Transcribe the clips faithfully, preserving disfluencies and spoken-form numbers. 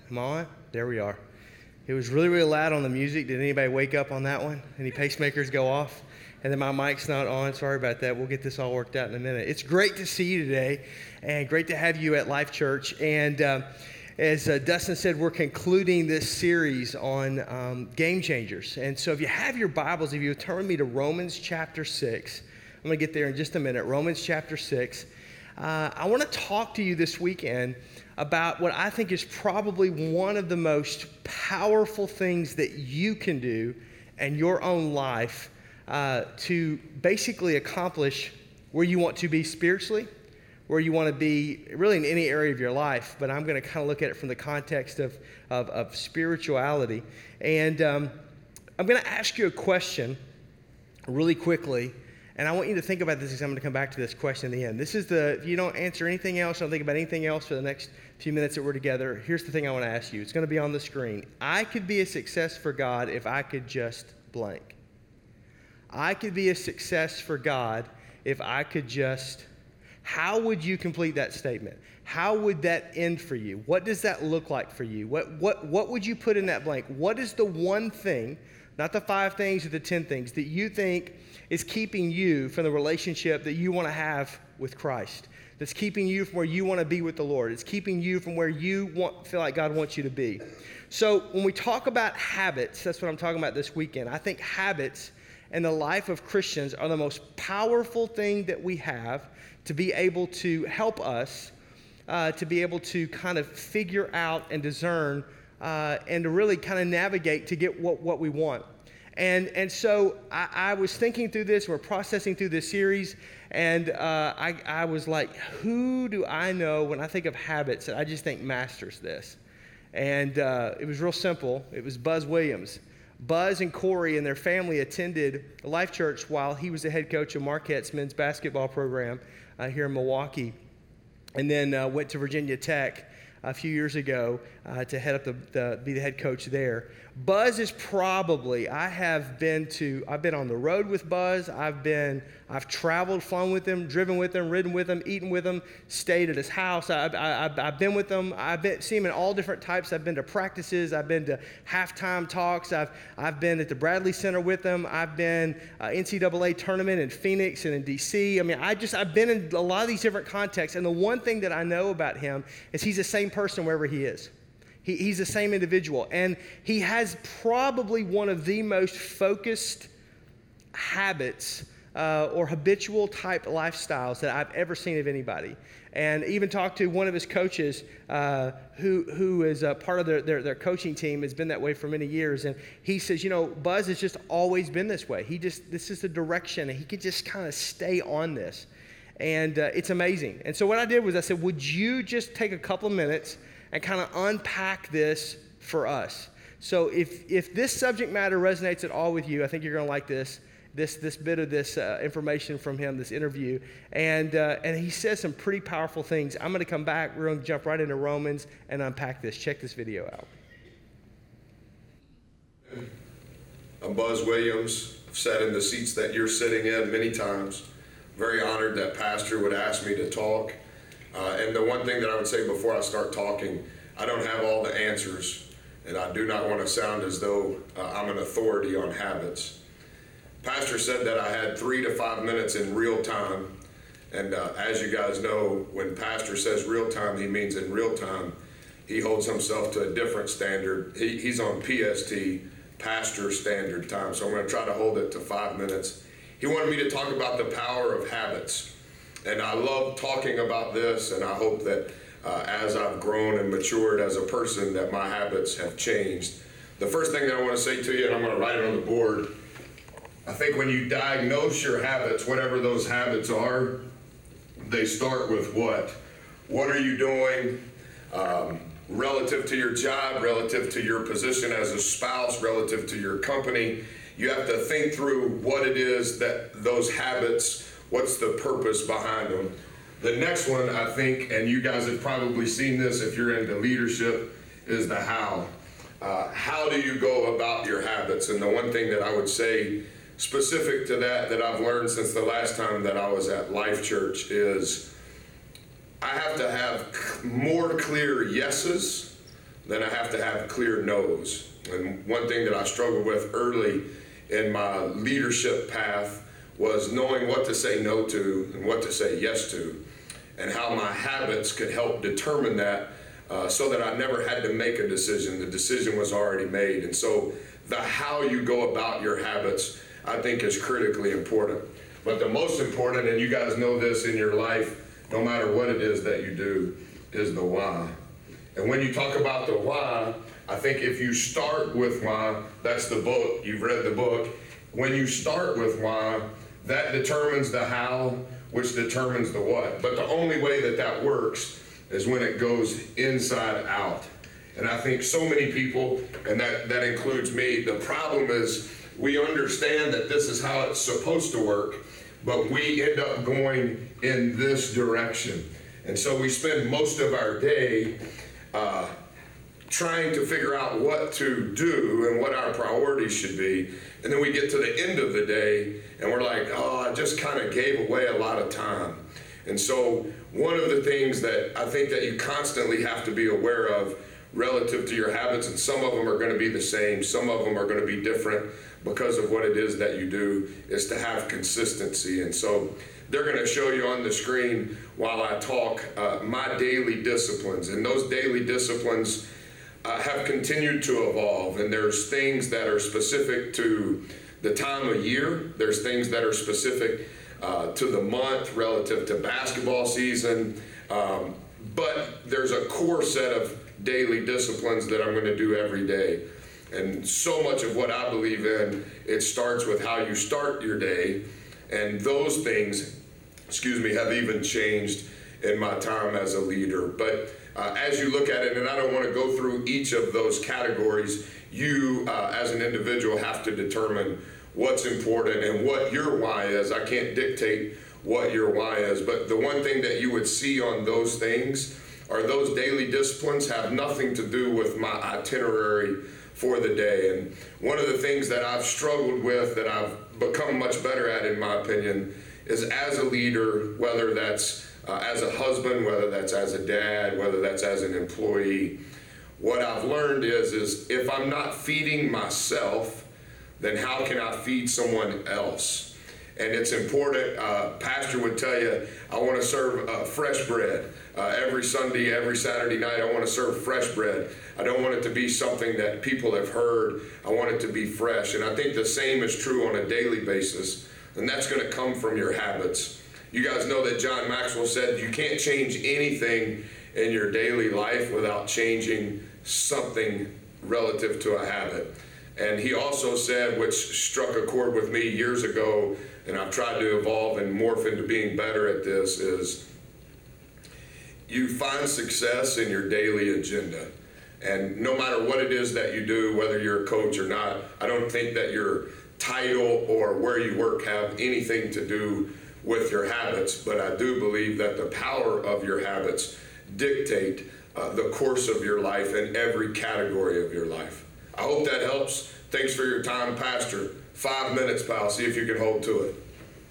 Am I on? There we are. It was really, really loud on the music. Did anybody wake up on that one? Any pacemakers go off? And then my mic's not on. Sorry about that. We'll get this all worked out in a minute. It's great to see you today, and great to have you at Life Church. And um, as uh, Dustin said, we're concluding this series on um, game changers. And so if you have your Bibles, if you turn with me to Romans chapter six, I'm going to get there in just a minute. Romans chapter six. Uh, I want to talk to you this weekend about what I think is probably one of the most powerful things that you can do in your own life uh, to basically accomplish where you want to be spiritually, where you want to be really in any area of your life. But I'm going to kind of look at it from the context of, of, of spirituality. And um, I'm going to ask you a question really quickly. And I want you to think about this because I'm going to come back to this question in the end. This is the, if you don't answer anything else, don't think about anything else for the next few minutes that we're together, here's the thing I want to ask you. It's going to be on the screen. I could be a success for God if I could just blank. I could be a success for God if I could just, how would you complete that statement? How would that end for you? What does that look like for you? What, what, what would you put in that blank? What is the one thing, not the five things or the ten things, that you think is keeping you from the relationship that you want to have with Christ, that's keeping you from where you want to be with the Lord? It's keeping you from where you want, feel like God wants you to be. So when we talk about habits, that's what I'm talking about this weekend. I think habits in the life of Christians are the most powerful thing that we have to be able to help us uh, to be able to kind of figure out and discern uh, and to really kind of navigate to get what, what we want. And and so I, I was thinking through this, we're processing through this series, and uh, I, I was like, who do I know when I think of habits that I just think masters this? And uh, it was real simple. It was Buzz Williams. Buzz and Corey and their family attended Life Church while he was the head coach of Marquette's men's basketball program uh, here in Milwaukee, and then uh, went to Virginia Tech a few years ago uh, to head up the, the be the head coach there. Buzz is probably, I have been to, I've been on the road with Buzz. I've been, I've traveled, flown with him, driven with him, ridden with him, eaten with him, stayed at his house. I've, I've, I've been with him. I've been, seen him in all different types. I've been to practices. I've been to halftime talks. I've, I've been at the Bradley Center with him. I've been uh, N C double A tournament in Phoenix and in D C. I mean, I just, I've been in a lot of these different contexts. And the one thing that I know about him is he's the same person wherever he is. He, he's the same individual, and he has probably one of the most focused habits uh, or habitual type lifestyles that I've ever seen of anybody. And even talked to one of his coaches uh, who who is a part of their, their, their coaching team, has been that way for many years. And he says, you know, Buzz has just always been this way. He just, this is the direction, and he can just kind of stay on this. And uh, it's amazing. And so what I did was I said, would you just take a couple of minutes and kind of unpack this for us? So if if this subject matter resonates at all with you, I think you're going to like this this this bit of this uh, information from him, this interview. And uh, and he says some pretty powerful things. I'm going to come back. We're going to jump right into Romans and unpack this. Check this video out. I'm Buzz Williams. I've sat in the seats that you're sitting in many times. Very honored that Pastor would ask me to talk. Uh, and the one thing that I would say before I start talking, I don't have all the answers, and I do not want to sound as though uh, I'm an authority on habits. Pastor said that I had three to five minutes in real time, and uh, as you guys know, when Pastor says real time, he means in real time. He holds himself to a different standard. He, he's on P S T, Pastor Standard Time, so I'm going to try to hold it to five minutes. He wanted me to talk about the power of habits. And I love talking about this, and I hope that uh, as I've grown and matured as a person, that my habits have changed. The first thing that I want to say to you, and I'm going to write it on the board, I think when you diagnose your habits, whatever those habits are, they start with what? What are you doing um, relative to your job, relative to your position as a spouse, relative to your company? You have to think through what it is that those habits, what's the purpose behind them. The next one, I think, and you guys have probably seen this if you're into leadership, is the how. Uh, how do you go about your habits? And the one thing that I would say specific to that, that I've learned since the last time that I was at Life Church, is I have to have more clear yeses then I have to have clear no's. And one thing that I struggled with early in my leadership path was knowing what to say no to and what to say yes to, and how my habits could help determine that, uh, so that I never had to make a decision. The decision was already made. And so the how you go about your habits, I think, is critically important. But the most important, and you guys know this in your life, no matter what it is that you do, is the why. And when you talk about the why, I think if you start with why, that's the book, you've read the book. When you start with why, that determines the how, which determines the what. But the only way that that works is when it goes inside out. And I think so many people, and that, that includes me, the problem is we understand that this is how it's supposed to work, but we end up going in this direction. And so we spend most of our day uh, trying to figure out what to do and what our priorities should be. And then we get to the end of the day and we're like, oh, I just kind of gave away a lot of time. And so one of the things that I think that you constantly have to be aware of relative to your habits, and some of them are going to be the same, some of them are going to be different because of what it is that you do, is to have consistency. And so they're going to show you on the screen while I talk uh, my daily disciplines. And those daily disciplines uh, have continued to evolve. And there's things that are specific to the time of year. There's things that are specific uh, to the month relative to basketball season. Um, but there's a core set of daily disciplines that I'm going to do every day. And so much of what I believe in, it starts with how you start your day. And those things, excuse me, have even changed in my time as a leader. But uh, as you look at it, and I don't want to go through each of those categories, you uh, as an individual have to determine what's important and what your why is. I can't dictate what your why is, but the one thing that you would see on those things are those daily disciplines have nothing to do with my itinerary for the day. And one of the things that I've struggled with, that I've become much better at, in my opinion, is as a leader, whether that's uh, as a husband, whether that's as a dad, whether that's as an employee, what I've learned is, is if I'm not feeding myself, then how can I feed someone else? And it's important, uh, pastor would tell you, I want to serve uh, fresh bread. Uh, every Sunday, every Saturday night, I want to serve fresh bread. I don't want it to be something that people have heard. I want it to be fresh. And I think the same is true on a daily basis. And that's going to come from your habits. You guys know that John Maxwell said you can't change anything in your daily life without changing something relative to a habit. And he also said, which struck a chord with me years ago, and I've tried to evolve and morph into being better at this, is you find success in your daily agenda. And no matter what it is that you do, whether you're a coach or not, I don't think that your title or where you work have anything to do with your habits, but I do believe that the power of your habits dictate uh, the course of your life in every category of your life. I hope that helps. Thanks for your time, Pastor. Five minutes, pal. See if you can hold to it.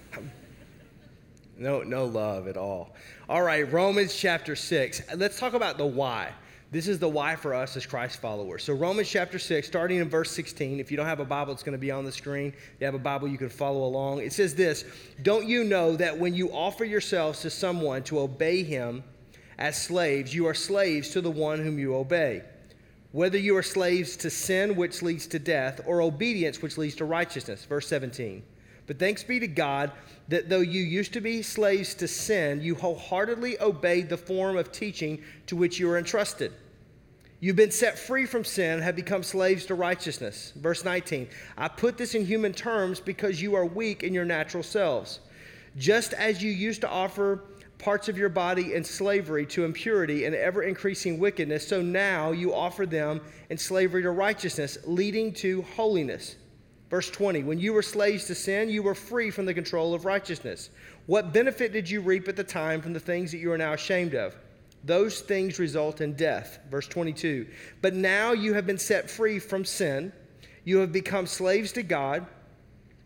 No, no love at all. All right, Romans chapter six. Let's talk about the why. This is the why for us as Christ followers. So Romans chapter six, starting in verse sixteen. If you don't have a Bible, it's going to be on the screen. If you have a Bible, you can follow along. It says this: "Don't you know that when you offer yourselves to someone to obey him as slaves, you are slaves to the one whom you obey, whether you are slaves to sin, which leads to death, or obedience, which leads to righteousness." Verse seventeen. "But thanks be to God that though you used to be slaves to sin, you wholeheartedly obeyed the form of teaching to which you were entrusted. You've been set free from sin and have become slaves to righteousness." Verse nineteen. "I put this in human terms because you are weak in your natural selves. Just as you used to offer parts of your body in slavery to impurity and ever-increasing wickedness, so now you offer them in slavery to righteousness, leading to holiness." Verse twenty, "When you were slaves to sin, you were free from the control of righteousness. What benefit did you reap at the time from the things that you are now ashamed of? Those things result in death." Verse twenty-two, "But now you have been set free from sin. You have become slaves to God.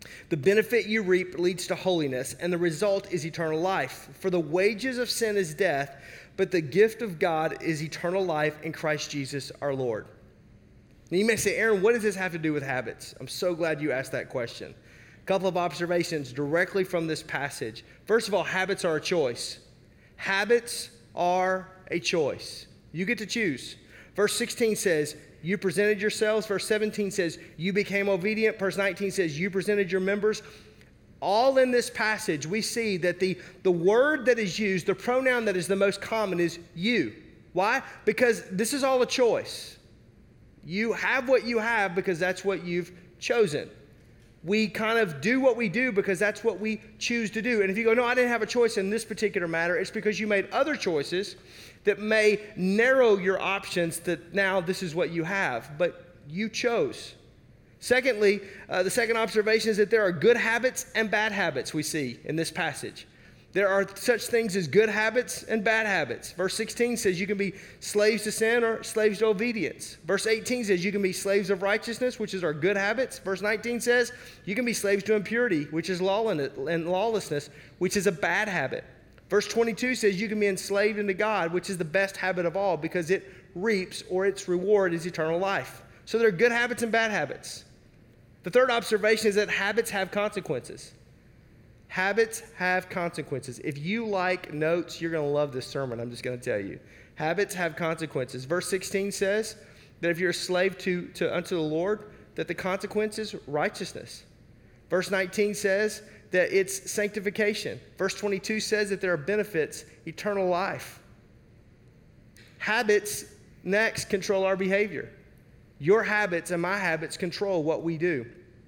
The benefit you reap leads to holiness, and the result is eternal life. For the wages of sin is death, but the gift of God is eternal life in Christ Jesus our Lord. Now you may say, Aaron, what does this have to do with habits? I'm so glad you asked that question. A couple of observations directly from this passage. First of all, habits are a choice. Habits are a choice. You get to choose. Verse sixteen says, you presented yourselves. Verse seventeen says, you became obedient. Verse nineteen says, you presented your members. All in this passage, we see that the, the word that is used, the pronoun that is the most common is you. Why? Because this is all a choice. You have what you have because that's what you've chosen. We kind of do what we do because that's what we choose to do. And if you go, no, I didn't have a choice in this particular matter, it's because you made other choices that may narrow your options that now this is what you have, but you chose. Secondly, uh, the second observation is that there are good habits and bad habits we see in this passage. There are such things as good habits and bad habits. Verse sixteen says you can be slaves to sin or slaves to obedience. Verse eighteen says you can be slaves of righteousness, which is our good habits. Verse nineteen says you can be slaves to impurity, which is lawlessness, which is a bad habit. Verse twenty-two says you can be enslaved into God, which is the best habit of all because it reaps or its reward is eternal life. So there are good habits and bad habits. The third observation is that habits have consequences. Habits have consequences. If you like notes, you're going to love this sermon. I'm just going to tell you. Habits have consequences. Verse sixteen says that if you're a slave to, to unto the Lord, that the consequence is righteousness. Verse nineteen says that it's sanctification. Verse twenty-two says that there are benefits, eternal life. Habits, next, control our behavior. Your habits and my habits control what we do.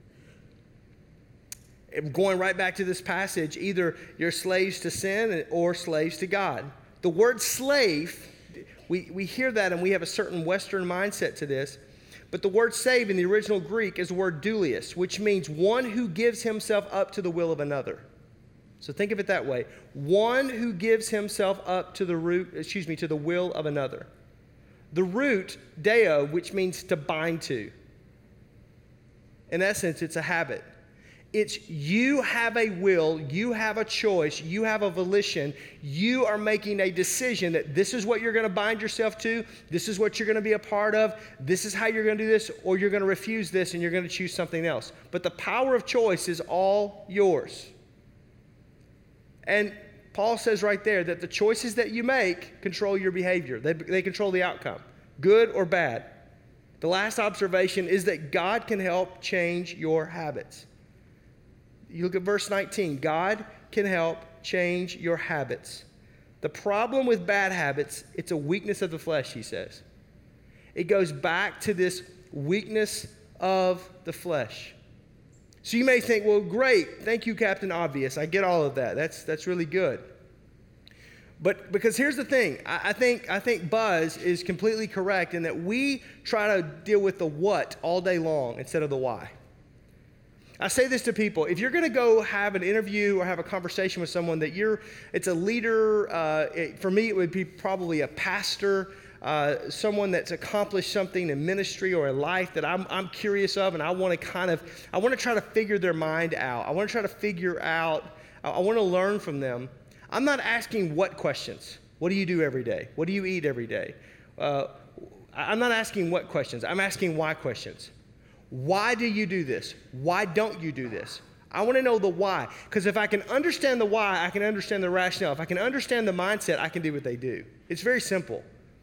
Going right back to this passage, either you're slaves to sin or slaves to God. The word slave, we, we hear that and we have a certain Western mindset to this, but the word slave in the original Greek is the word doulius, which means one who gives himself up to the will of another. So think of it that way. One who gives himself up to the root, excuse me, to the will of another. The root, deo, which means to bind to. In essence, it's a habit. It's you have a will, you have a choice, you have a volition, you are making a decision that this is what you're going to bind yourself to, this is what you're going to be a part of, this is how you're going to do this, or you're going to refuse this and you're going to choose something else. But the power of choice is all yours. And Paul says right there that the choices that you make control your behavior. They, they control the outcome, good or bad. The last observation is that God can help change your habits. You look at verse nineteen. God can help change your habits. The problem with bad habits, it's a weakness of the flesh, he says. It goes back to this weakness of the flesh. So you may think, well, great. Thank you, Captain Obvious. I get all of that. That's, that's really good. But because here's the thing. I, I think, I think Buzz is completely correct in that we try to deal with the what all day long instead of the why. I say this to people. If you're going to go have an interview or have a conversation with someone that you're, it's a leader, uh, it, for me it would be probably a pastor, uh, someone that's accomplished something in ministry or in life that I'm, I'm curious of, and I want to kind of, I want to try to figure their mind out. I want to try to figure out, I, I want to learn from them. I'm not asking what questions. What do you do every day? What do you eat every day? Uh, I'm not asking what questions. I'm asking why questions. Why do you do this? Why don't you do this? I want to know the why. Because if I can understand the why, I can understand the rationale. If I can understand the mindset, I can do what they do. It's very simple.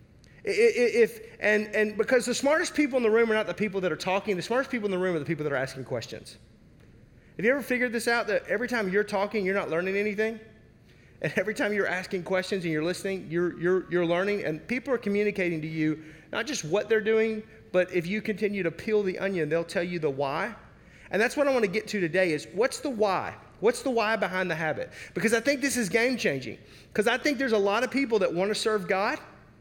If, and, and because the smartest people in the room are not the people that are talking. The smartest people in the room are the people that are asking questions. Have you ever figured this out, that every time you're talking, you're not learning anything? And every time you're asking questions and you're listening, you're, you're, you're learning. And people are communicating to you not just what they're doing, but if you continue to peel the onion, they'll tell you the why. And that's what I want to get to today is what's the why? What's the why behind the habit? Because I think this is game changing. Because I think there's a lot of people that want to serve God.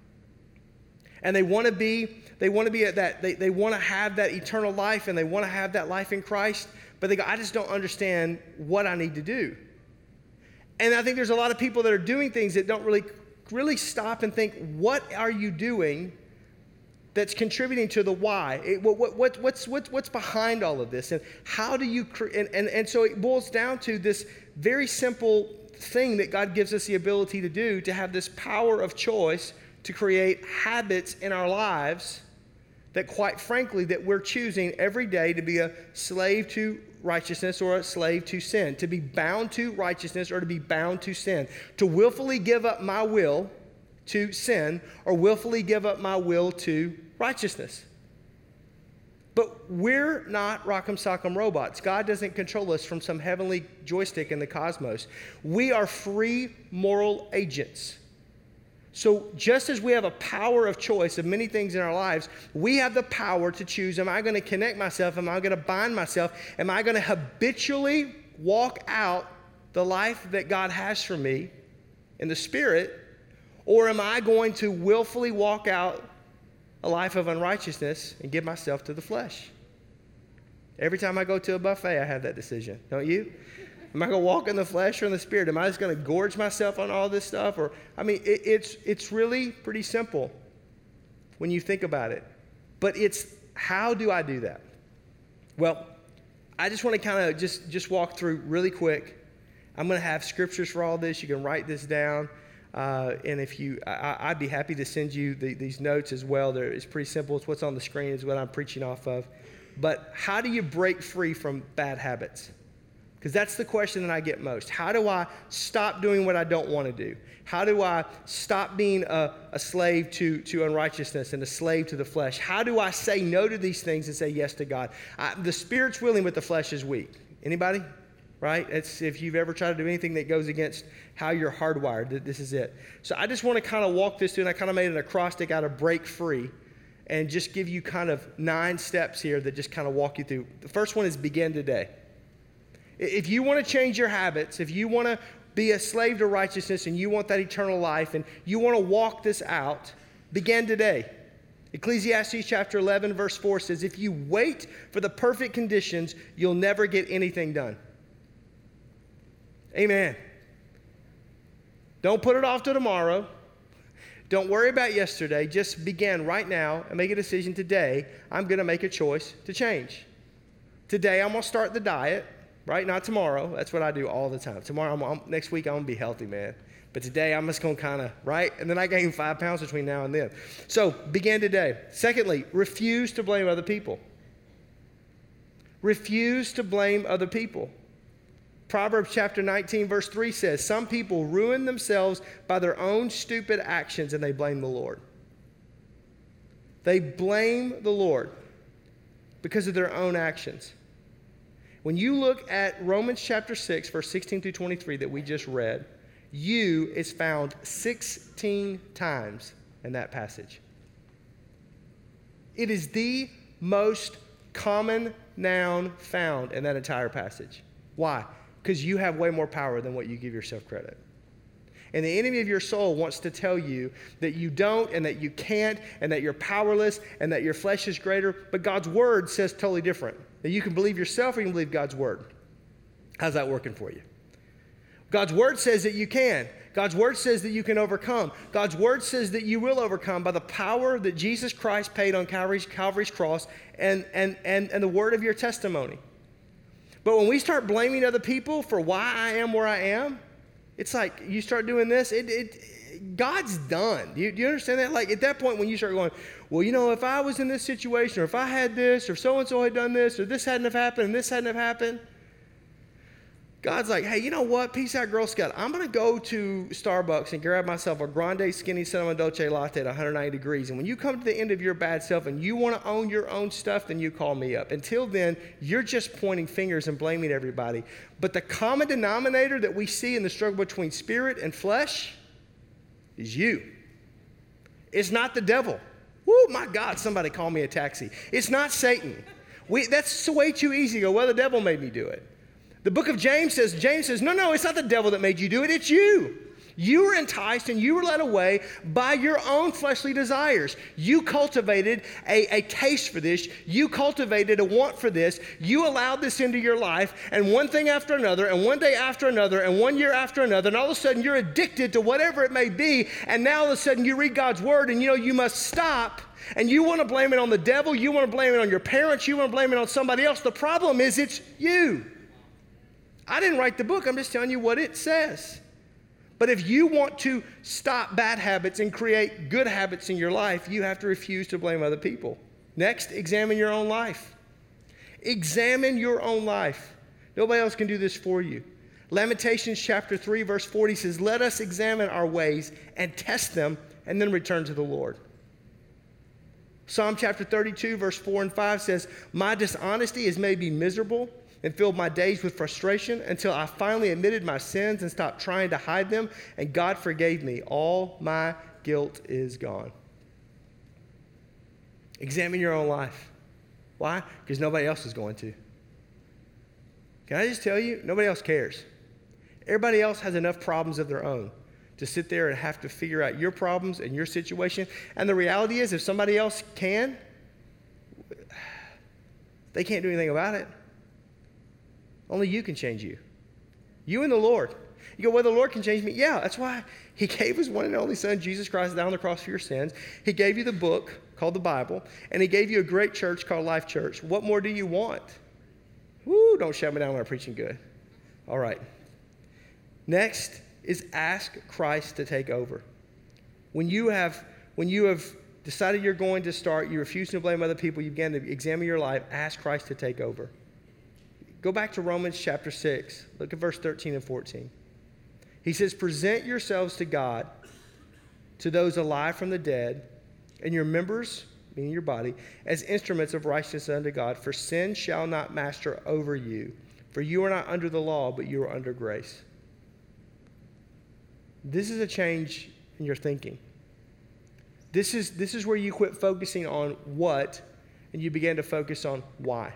And they want to be, they want to be at that, they, they want to have that eternal life and they want to have that life in Christ. But they go, I just don't understand what I need to do. And I think there's a lot of people that are doing things that don't really, really stop and think, what are you doing that's contributing to the why. It, what, what, what, what's, what's, what's behind all of this? And how do you, cre- and, and, and so it boils down to this very simple thing that God gives us the ability to do, to have this power of choice to create habits in our lives that, quite frankly, that we're choosing every day to be a slave to righteousness or a slave to sin, to be bound to righteousness or to be bound to sin, to willfully give up my will to sin or willfully give up my will to righteousness. But we're not Rock'em Sock'em robots. God doesn't control us from some heavenly joystick in the cosmos. We are free moral agents. So just as we have a power of choice of many things in our lives, we have the power to choose, am I going to connect myself? Am I going to bind myself? Am I going to habitually walk out the life that God has for me in the Spirit? Or am I going to willfully walk out a life of unrighteousness and give myself to the flesh? Every time I go to a buffet, I have that decision. Don't you? Am I going to walk in the flesh or in the Spirit? Am I just going to gorge myself on all this stuff? Or, I mean, it, it's, it's really pretty simple when you think about it. But it's, how do I do that? Well, I just want to kind of just, just walk through really quick. I'm going to have scriptures for all this. You can write this down. Uh, and if you, I, I'd be happy to send you the, these notes as well. They're, it's pretty simple. It's what's on the screen is what I'm preaching off of. But how do you break free from bad habits? Because that's the question that I get most. How do I stop doing what I don't want to do? How do I stop being a, a slave to, to unrighteousness and a slave to the flesh? How do I say no to these things and say yes to God? I, the Spirit's willing, but the flesh is weak. Anybody? Right? It's, if you've ever tried to do anything that goes against how you're hardwired, this is it. So I just want to kind of walk this through, and I kind of made an acrostic out of break free and just give you kind of nine steps here that just kind of walk you through. The first one is begin today. If you want to change your habits, if you want to be a slave to righteousness and you want that eternal life and you want to walk this out, begin today. Ecclesiastes chapter eleven verse four says, if you wait for the perfect conditions, you'll never get anything done. Amen. Don't put it off to tomorrow. Don't worry about yesterday. Just begin right now and make a decision today. I'm going to make a choice to change. Today, I'm going to start the diet, right? Not tomorrow. That's what I do all the time. Tomorrow, I'm, I'm, next week, I'm going to be healthy, man. But today, I'm just going to kind of, right? And then I gain five pounds between now and then. So begin today. Secondly, refuse to blame other people. Refuse to blame other people. Proverbs chapter nineteen verse three says, some people ruin themselves by their own stupid actions and they blame the Lord. They blame the Lord because of their own actions. When you look at Romans chapter six verse sixteen through twenty-three that we just read, you is found sixteen times in that passage. It is the most common noun found in that entire passage. Why? Because you have way more power than what you give yourself credit. And the enemy of your soul wants to tell you that you don't and that you can't and that you're powerless and that your flesh is greater. But God's word says totally different. That you can believe yourself or you can believe God's word. How's that working for you? God's word says that you can. God's word says that you can overcome. God's word says that you will overcome by the power that Jesus Christ paid on Calvary's, Calvary's cross and, and, and, and the word of your testimony. But when we start blaming other people for why I am where I am, it's like you start doing this, it, it, God's done. Do you, do you understand that? Like at that point when you start going, well, you know, if I was in this situation or if I had this or so-and-so had done this or this hadn't have happened and this hadn't have happened, God's like, hey, you know what? Peace out, Girl Scout. I'm going to go to Starbucks and grab myself a grande skinny cinnamon dolce latte at one hundred ninety degrees. And when you come to the end of your bad self and you want to own your own stuff, then you call me up. Until then, you're just pointing fingers and blaming everybody. But the common denominator that we see in the struggle between spirit and flesh is you. It's not the devil. Woo, my God, somebody call me a taxi. It's not Satan. We, that's way too easy to go, well, the devil made me do it. The book of James says, James says, no, no, it's not the devil that made you do it, it's you. You were enticed and you were led away by your own fleshly desires. You cultivated a, a taste for this. You cultivated a want for this. You allowed this into your life, and one thing after another, and one day after another, and one year after another, and all of a sudden you're addicted to whatever it may be, and now all of a sudden you read God's word and you know you must stop, And you want to blame it on the devil, you want to blame it on your parents, you want to blame it on somebody else. The problem is it's you. I didn't write the book, I'm just telling you what it says. But if you want to stop bad habits and create good habits in your life, you have to refuse to blame other people. Next, examine your own life. Examine your own life. Nobody else can do this for you. Lamentations chapter three, verse forty says, let us examine our ways and test them and then return to the Lord. Psalm chapter thirty-two, verse four and five says, my dishonesty has made me miserable and filled my days with frustration until I finally admitted my sins and stopped trying to hide them, and God forgave me. All my guilt is gone. Examine your own life. Why? Because nobody else is going to. Can I just tell you, nobody else cares. Everybody else has enough problems of their own to sit there and have to figure out your problems and your situation. And the reality is, if somebody else can, they can't do anything about it. Only you can change you. You and the Lord. You go, well, the Lord can change me. Yeah, that's why he gave his one and only son, Jesus Christ, down on the cross for your sins. He gave you the book called the Bible, and he gave you a great church called Life Church. What more do you want? Woo, don't shut me down when I'm preaching good. All right. Next is ask Christ to take over. When you have, when you have decided you're going to start, you refuse to blame other people, you begin to examine your life, ask Christ to take over. Go back to Romans chapter six. Look at verse thirteen and fourteen. He says, present yourselves to God, to those alive from the dead, and your members, meaning your body, as instruments of righteousness unto God. For sin shall not master over you. For you are not under the law, but you are under grace. This is a change in your thinking. This is, this is where you quit focusing on what, and you begin to focus on why.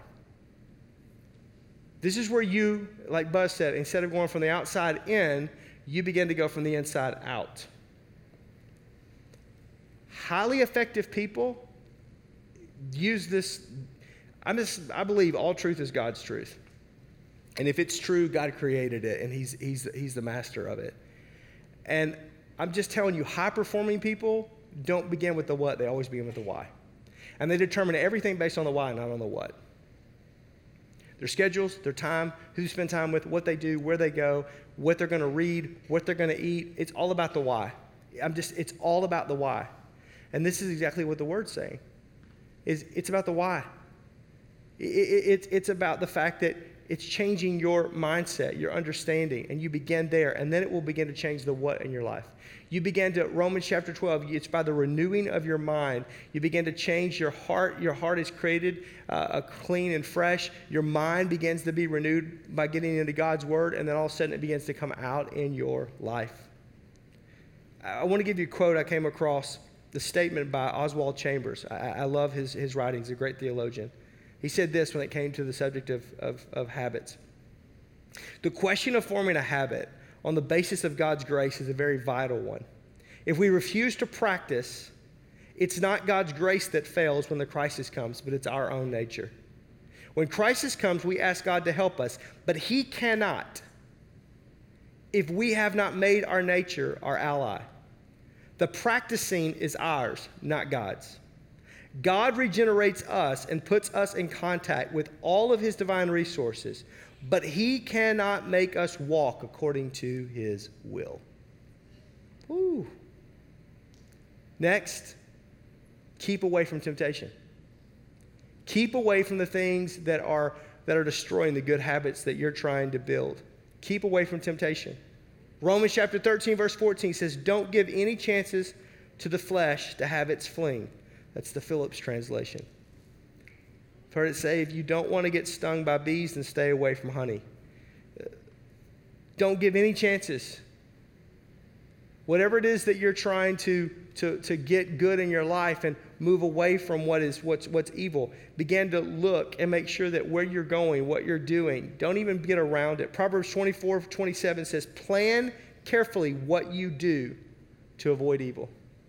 This is where you, like Buzz said, instead of going from the outside in, you begin to go from the inside out. Highly effective people use this. I'm just, I believe all truth is God's truth. And if it's true, God created it, and he's, he's, he's the master of it. And I'm just telling you, high-performing people don't begin with the what. They always begin with the why. And they determine everything based on the why, not on the what. Their schedules, their time, who they spend time with, what they do, where they go, what they're going to read, what they're going to eat. It's all about the why. I'm just, it's all about the why. And this is exactly what the Word's saying. Is it's about the why. It, it, it, it's about the fact that it's changing your mindset, your understanding, and you begin there, and then it will begin to change the what in your life. You begin to, Romans chapter twelve, it's by the renewing of your mind. You begin to change your heart. Your heart is created uh, clean and fresh. Your mind begins to be renewed by getting into God's Word, and then all of a sudden it begins to come out in your life. I want to give you a quote I came across, the statement by Oswald Chambers. I, I love his, his writings, a great theologian. He said this when it came to the subject of, of, of habits. The question of forming a habit on the basis of God's grace is a very vital one. If we refuse to practice, it's not God's grace that fails when the crisis comes, but it's our own nature. When crisis comes, we ask God to help us, but he cannot if we have not made our nature our ally. The practicing is ours, not God's. God regenerates us and puts us in contact with all of his divine resources, but he cannot make us walk according to his will. Woo. Next, keep away from temptation. Keep away from the things that are, that are destroying the good habits that you're trying to build. Keep away from temptation. Romans chapter thirteen, verse fourteen says, don't give any chances to the flesh to have its fling. That's the Phillips translation. I've heard it say, if you don't want to get stung by bees, then stay away from honey. Don't give any chances. Whatever it is that you're trying to, to, to get good in your life and move away from what is what's what's evil, begin to look and make sure that where you're going, what you're doing, don't even get around it. Proverbs twenty-four, twenty-seven says, plan carefully what you do to avoid evil.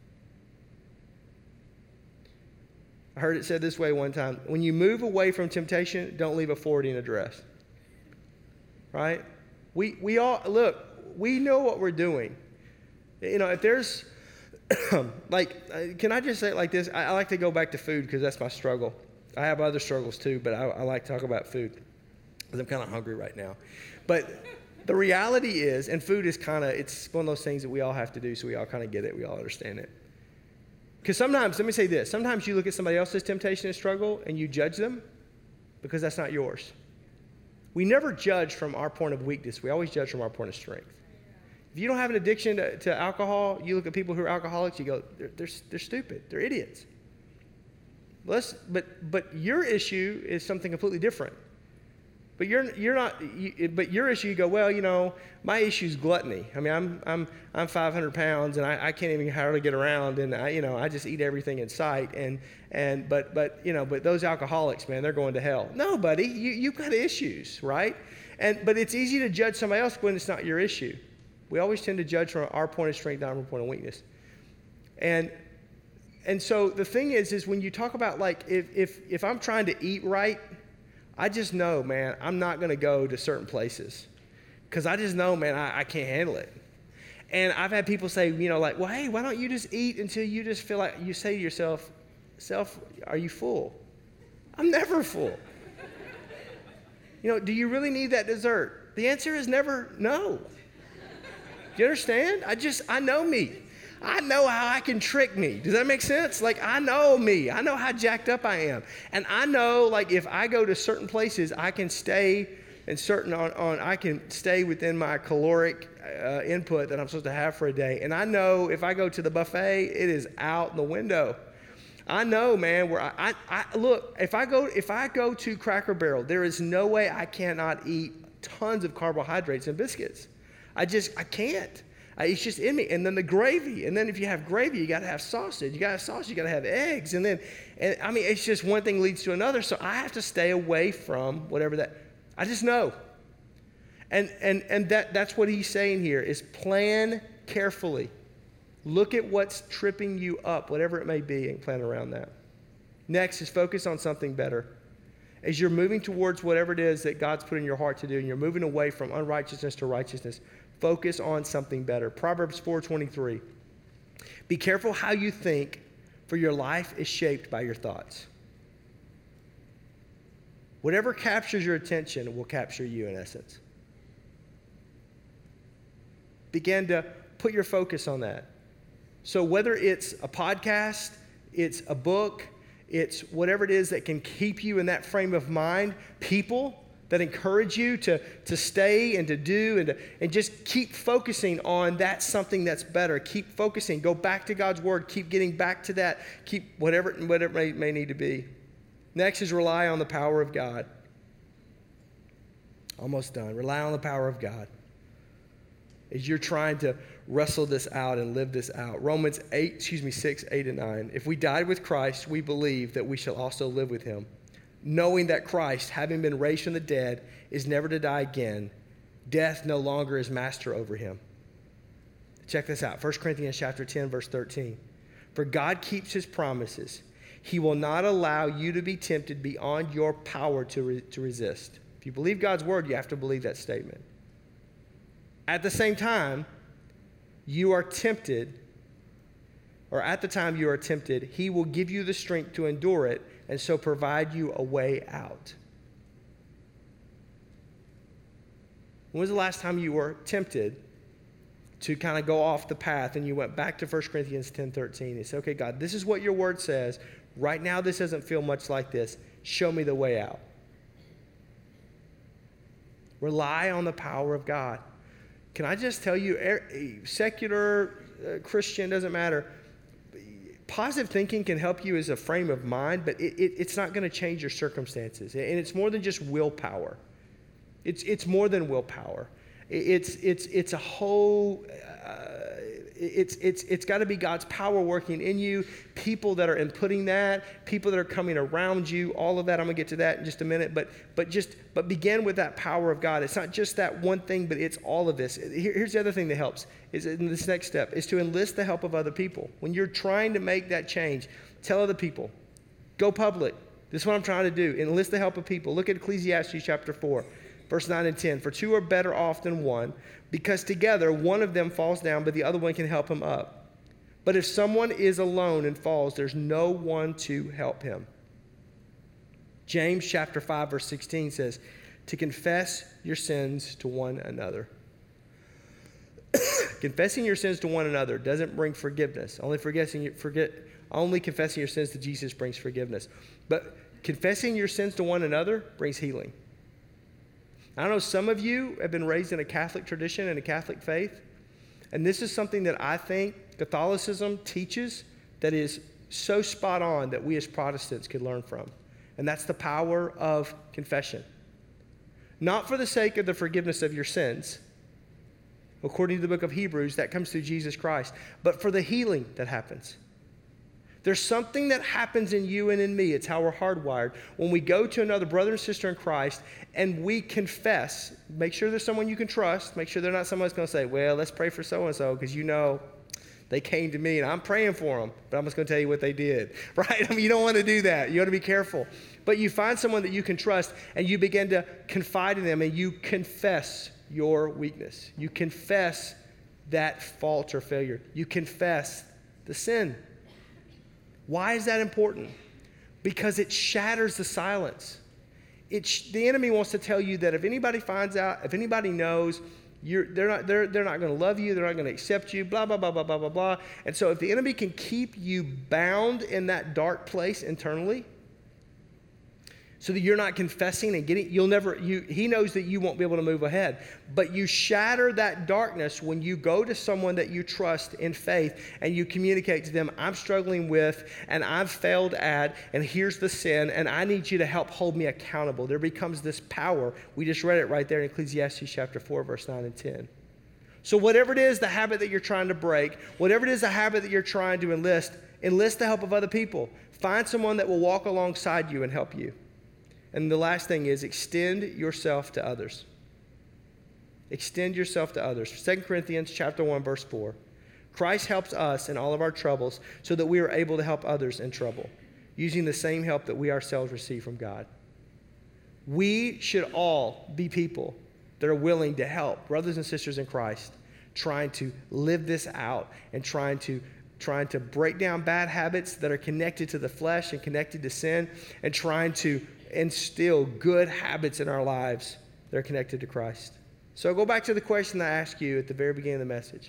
I heard it said this way one time. When you move away from temptation, don't leave a forwarding address. Right? We we all, look, we know what we're doing. You know, if there's like, uh, can I just say it like this? I, I like to go back to food because that's my struggle. I have other struggles too, but I, I like to talk about food because I'm kind of hungry right now. But the reality is, and food is kind of, it's one of those things that we all have to do, so we all kind of get it, we all understand it. Because sometimes, let me say this, sometimes you look at somebody else's temptation and struggle and you judge them because that's not yours. We never judge from our point of weakness. We always judge from our point of strength. If you don't have an addiction to, to alcohol, you look at people who are alcoholics, you go, they're, they're, they're stupid. They're idiots. Let's, but, but your issue is something completely different. But you're, you're not, you, but your issue, you go, well, you know, my issue is gluttony. I mean, I'm, I'm, I'm five hundred pounds and I, I can't even hardly get around and I, you know, I just eat everything in sight. And, and, but, but, you know, but those alcoholics, man, they're going to hell. No, buddy, you, you've got issues, right? And, but it's easy to judge somebody else when it's not your issue. We always tend to judge from our point of strength, not our point of weakness. And, and so the thing is, is when you talk about like, if, if, if I'm trying to eat right, I just know, man, I'm not going to go to certain places because I just know, man, I, I can't handle it. And I've had people say, you know, like, well, hey, why don't you just eat until you just feel like, you say to yourself, self, are you full? I'm never full. You know, do you really need that dessert? The answer is never no. Do you understand? I just, I know me. I know how I can trick me. Does that make sense? Like, I know me. I know how jacked up I am. And I know, like, if I go to certain places, I can stay and certain on, on I can stay within my caloric uh, input that I'm supposed to have for a day. And I know if I go to the buffet, it is out the window. I know, man, where I, I, I look, if I go, if I go to Cracker Barrel, there is no way I cannot eat tons of carbohydrates and biscuits. I just, I can't. It's just in me. And then the gravy. And then if you have gravy, you got to have sausage. You got to have sausage. You got to have eggs. And then, and I mean, it's just one thing leads to another. So I have to stay away from whatever that, I just know. And and and that that's what he's saying here is plan carefully. Look at what's tripping you up, whatever it may be, and plan around that. Next is focus on something better. As you're moving towards whatever it is that God's put in your heart to do, and you're moving away from unrighteousness to righteousness, focus on something better. Proverbs four twenty-three. Be careful how you think, for your life is shaped by your thoughts. Whatever captures your attention will capture you in essence. Begin to put your focus on that. So whether it's a podcast, it's a book, it's whatever it is that can keep you in that frame of mind, people that encourage you to, to stay and to do and, to, and just keep focusing on that something that's better. Keep focusing. Go back to God's word. Keep getting back to that. Keep whatever, whatever it may, may need to be. Next is rely on the power of God. Almost done. Rely on the power of God as you're trying to wrestle this out and live this out. Romans eight, excuse me, six, eight, and nine. If we died with Christ, we believe that we shall also live with him, knowing that Christ, having been raised from the dead, is never to die again. Death no longer is master over him. Check this out. First Corinthians chapter ten, verse thirteen. For God keeps his promises. He will not allow you to be tempted beyond your power to, re- to resist. If you believe God's word, you have to believe that statement. At the same time, you are tempted, or at the time you are tempted, he will give you the strength to endure it and so provide you a way out. When was the last time you were tempted to kind of go off the path and you went back to First Corinthians ten thirteen and said, okay, God, this is what your word says. Right now this doesn't feel much like this. Show me the way out. Rely on the power of God. Can I just tell you, secular, uh, Christian, doesn't matter. Positive thinking can help you as a frame of mind, but it, it, it's not going to change your circumstances. And it's more than just willpower. It's it's more than willpower. It's it's it's a whole. Uh, it's it's it's got to be God's power working in you. People that are inputting that, people that are coming around you, all of that. I'm gonna get to that in just a minute. But but just but begin with that power of God. It's not just that one thing, but it's all of this. Here, here's the other thing that helps. Is in this next step is to enlist the help of other people. When you're trying to make that change, tell other people. Go public. This is what I'm trying to do. Enlist the help of people. Look at Ecclesiastes chapter four. Verse nine and ten, for two are better off than one, because together one of them falls down, but the other one can help him up. But if someone is alone and falls, there's no one to help him. James chapter five, verse sixteen says, to confess your sins to one another. Confessing your sins to one another doesn't bring forgiveness. Only forgetting, forget, only confessing your sins to Jesus brings forgiveness. But confessing your sins to one another brings healing. I know some of you have been raised in a Catholic tradition and a Catholic faith, and this is something that I think Catholicism teaches that is so spot on that we as Protestants could learn from. And that's the power of confession. Not for the sake of the forgiveness of your sins. According to the book of Hebrews, that comes through Jesus Christ. But for the healing that happens. There's something that happens in you and in me. It's how we're hardwired. When we go to another brother and sister in Christ and we confess, make sure there's someone you can trust. Make sure they're not someone that's going to say, well, let's pray for so-and-so because you know they came to me and I'm praying for them, but I'm just going to tell you what they did, right? I mean, you don't want to do that. You want to be careful. But you find someone that you can trust and you begin to confide in them and you confess your weakness. You confess that fault or failure. You confess the sin. Why is that important? Because it shatters the silence. It sh- the enemy wants to tell you that if anybody finds out, if anybody knows, You're, they're not, they're, they're not going to love you. They're not going to accept you, blah, blah, blah, blah, blah, blah, blah. And so if the enemy can keep you bound in that dark place internally so that you're not confessing and getting, you'll never, you, he knows that you won't be able to move ahead. But you shatter that darkness when you go to someone that you trust in faith and you communicate to them, I'm struggling with and I've failed at, and here's the sin, and I need you to help hold me accountable. There becomes this power. We just read it right there in Ecclesiastes chapter four, verse nine and ten. So whatever it is, the habit that you're trying to break, whatever it is, the habit that you're trying to enlist, enlist the help of other people. Find someone that will walk alongside you and help you. And the last thing is extend yourself to others. Extend yourself to others. Second Corinthians chapter one, verse four. Christ helps us in all of our troubles so that we are able to help others in trouble, using the same help that we ourselves receive from God. We should all be people that are willing to help brothers and sisters in Christ, trying to live this out and trying to trying to break down bad habits that are connected to the flesh and connected to sin, and trying to instill good habits in our lives that are connected to Christ. So I'll go back to the question I asked you at the very beginning of the message.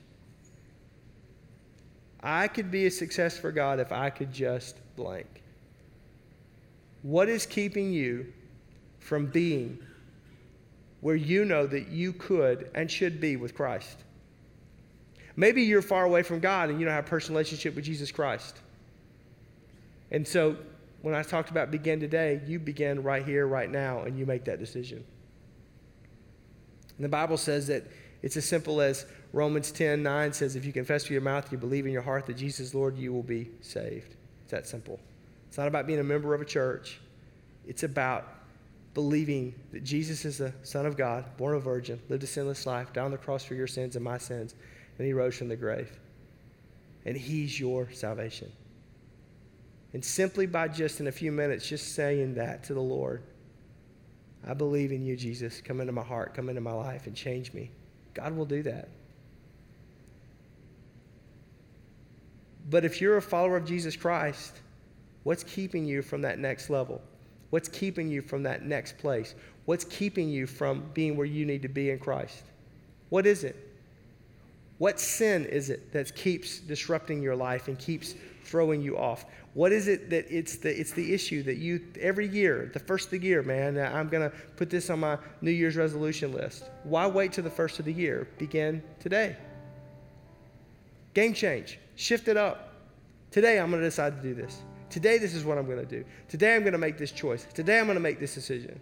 I could be a success for God if I could just blank. What is keeping you from being where you know that you could and should be with Christ? Maybe you're far away from God and you don't have a personal relationship with Jesus Christ. And so when I talked about begin today, you begin right here, right now, and you make that decision. And the Bible says that it's as simple as Romans ten nine says, if you confess with your mouth, you believe in your heart that Jesus is Lord, you will be saved. It's that simple. It's not about being a member of a church. It's about believing that Jesus is the Son of God, born of a virgin, lived a sinless life, died on the cross for your sins and my sins, and he rose from the grave. And he's your salvation. And simply by just in a few minutes, just saying that to the Lord, I believe in you, Jesus. Come into my heart, come into my life, and change me. God will do that. But if you're a follower of Jesus Christ, what's keeping you from that next level? What's keeping you from that next place? What's keeping you from being where you need to be in Christ? What is it? What sin is it that keeps disrupting your life and keeps throwing you off? What is it that it's the it's the issue that you, every year, the first of the year, man, I'm going to put this on my New Year's resolution list. Why wait till the first of the year? Begin today. Game change. Shift it up. Today, I'm going to decide to do this. Today, this is what I'm going to do. Today, I'm going to make this choice. Today, I'm going to make this decision.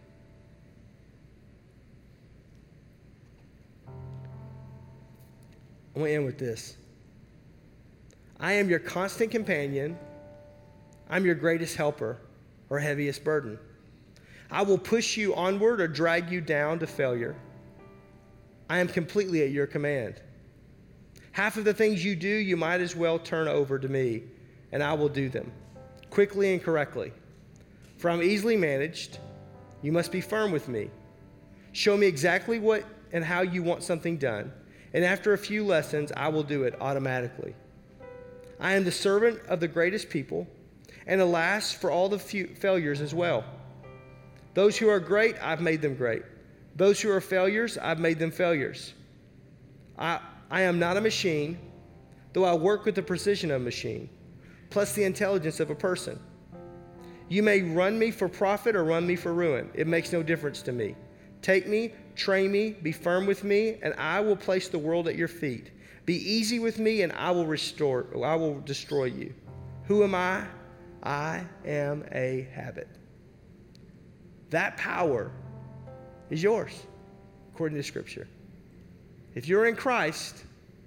I'm going to end with this. I am your constant companion. I'm your greatest helper or heaviest burden. I will push you onward or drag you down to failure. I am completely at your command. Half of the things you do, you might as well turn over to me, and I will do them quickly and correctly. For I'm easily managed. You must be firm with me. Show me exactly what and how you want something done, and after a few lessons, I will do it automatically. I am the servant of the greatest people, and alas, for all the few failures as well. Those who are great, I've made them great. Those who are failures, I've made them failures. I, I am not a machine, though I work with the precision of a machine, plus the intelligence of a person. You may run me for profit or run me for ruin. It makes no difference to me. Take me, train me, be firm with me, and I will place the world at your feet. Be easy with me, and I will restore, I will destroy you. Who am I? I am a habit. That power is yours, according to Scripture. If you're in Christ,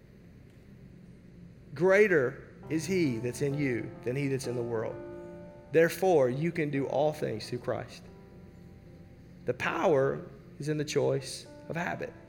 greater is he that's in you than he that's in the world. Therefore, you can do all things through Christ. The power is in the choice of habit.